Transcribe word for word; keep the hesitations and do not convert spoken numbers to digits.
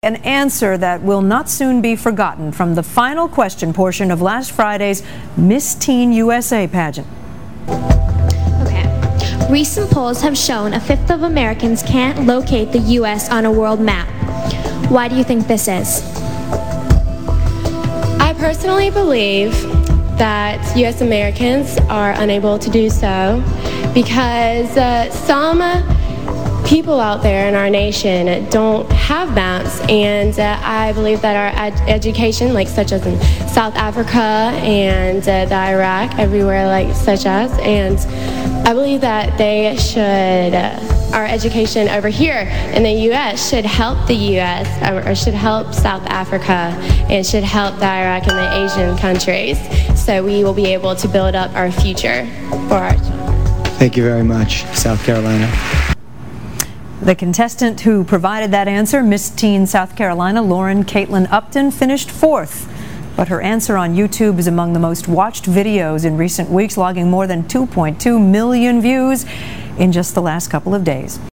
an answer that will not soon be forgotten from the final question portion of last Friday's Miss Teen U S A pageant. Okay. Recent polls have shown a fifth of Americans can't locate the U S on a world map. Why do you think this is? I personally believe that U S Americans are unable to do so because uh, some people out there in our nation don't have maps, and uh, I believe that our ed education, like such as in South Africa and uh, the Iraq, everywhere like such as, and I believe that they should, uh, our education over here in the U S should help the U S or, or should help South Africa and should help the Iraq and the Asian countries, so we will be able to build up our future for our children. Thank you very much, South Carolina. The contestant who provided that answer, Miss Teen South Carolina, Lauren Caitlin Upton, finished fourth. But her answer on YouTube is among the most watched videos in recent weeks, logging more than two point two million views in just the last couple of days.